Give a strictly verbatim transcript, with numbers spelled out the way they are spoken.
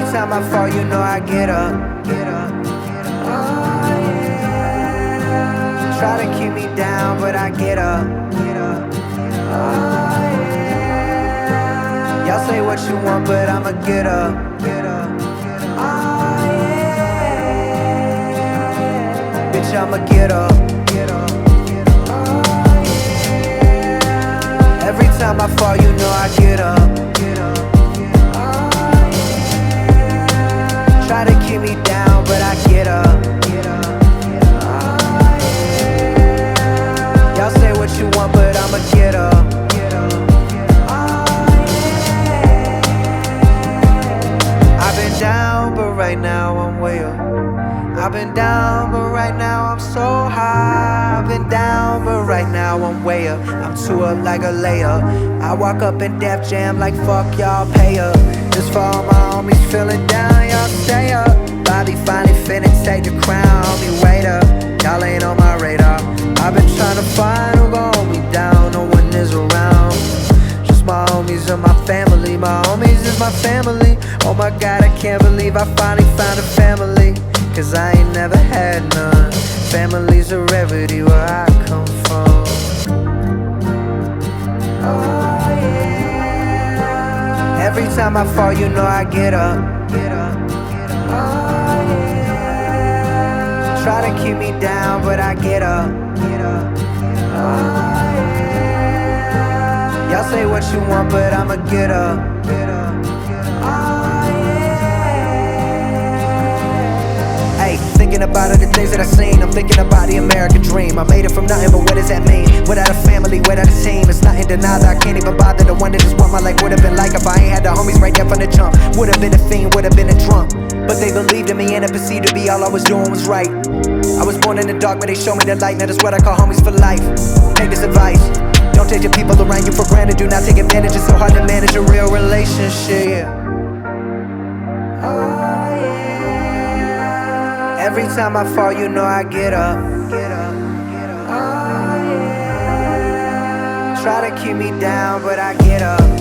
time I fall, you know I get up. Get up. Oh, yeah. Try to keep me down, but I get up. Get up. Oh, yeah. Y'all say what you want, but I'ma get up. Get up. Oh, yeah. Bitch, I'ma get up. Get up. Oh, yeah. Every time I fall, you know I get up. Get up. Try to keep me down, but I get up. Get up. Oh, yeah. Y'all say what you want, but I'ma get up. Get up. Oh, yeah. I've been down, but right now I'm way up. I've been down, but right now I'm so high. I've been down, but right now I'm way up. I'm two up like a layup. I walk up in Def Jam like fuck y'all, pay up. Just for all my homies feeling down, y'all stay up. Bobby finally finna take the crown, homie, wait up. Y'all ain't on my radar. I've been trying to find who gon' hold me down, no one is around. Just my homies and my family, my homies is my family. Oh my God, I can't believe I finally found a family. Cause I ain't never had none. Family's a rarity where I come from. Oh yeah. Every time I fall, you know I get up. Get up. Oh yeah. Try to keep me down, but I get up. Get up. Oh yeah. Y'all say what you want, but I'ma get up. Get up. Thinking about all the things that I seen, I'm thinking about the American dream. I made it from nothing, but what does that mean? Without a family, without a team, it's nothing denied that I can't even bother. The one that just what my life would've been like if I ain't had the homies right there from the jump. Would've been a fiend, would've been a drunk. But they believed in me and it perceived to be all I was doing was right. I was born in the dark, but they showed me the light. Now that's what I call homies for life. Take this advice: don't take the people around you for granted. Do not take advantage, it's so hard to manage a real relationship. Oh, every time I fall, you know I get up. Get up. Get up. Oh, yeah. Try to keep me down, but I get up.